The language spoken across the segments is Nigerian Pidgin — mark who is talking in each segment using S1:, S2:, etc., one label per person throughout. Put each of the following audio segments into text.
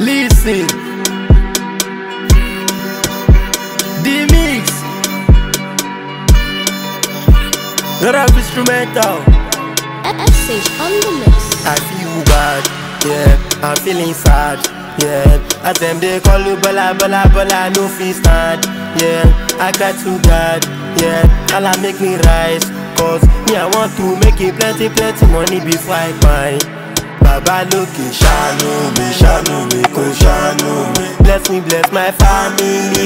S1: Listen, the mix, not have instrumental.
S2: SH on the mix.
S1: I feel bad, yeah, I'm feeling sad, yeah. As them they call you bala bala bala, no fee stand, yeah. I cry to God, yeah, Allah make me rise, cause me I want to make it plenty money before I buy. Baba lókè ṣàánú mi, kò ṣàánú mi. Bless me, bless my family.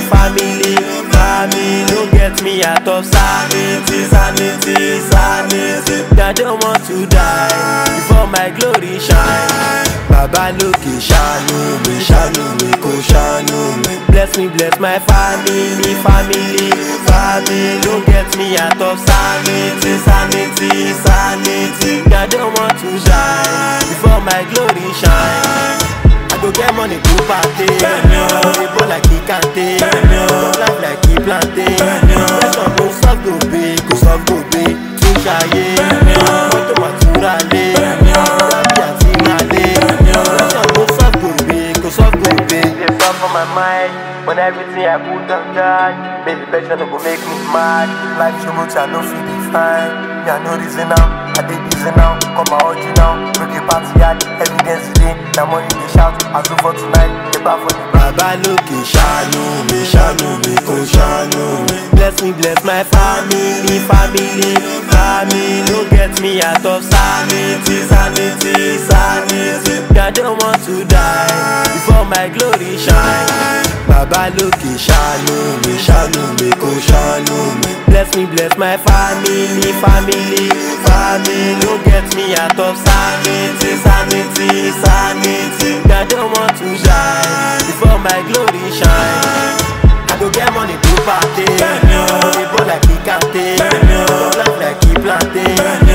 S1: Don't get me out of sanity. I don't want to die before my glory shine. Baba lókè ṣàánú mi, kò ṣàánú mi. Bless me, bless my family. Don't get me out of sanity. I don't want to die before my glory shine. I go get money to party. Go like he can't take. Life like he planted. Pressure go soft go pay. Too shy. Moto matura le. Rabi ati ngale. Pressure go soft go pay. There's stuff on my mind. When everything I put on God, baby, pressure no go make me mad. Life so much I no feel define. Me I no reason now. I dey busy now, come my OG now. Break a party hard, evidence today. Now money they shout, I do for tonight. They back for the Baba lókè ṣàánú mi, kò ṣàánú mi. Bless me, bless my family. Don't get me out of sanity. I don't want to die before my glory shine. Baba lókè ṣàánú mi, kò ṣàánú mi. Bless me, bless my family. Don't get me out of sanity. I don't want to die before my glory shine. I go get money to party. Go like he can't take. Life like he planted.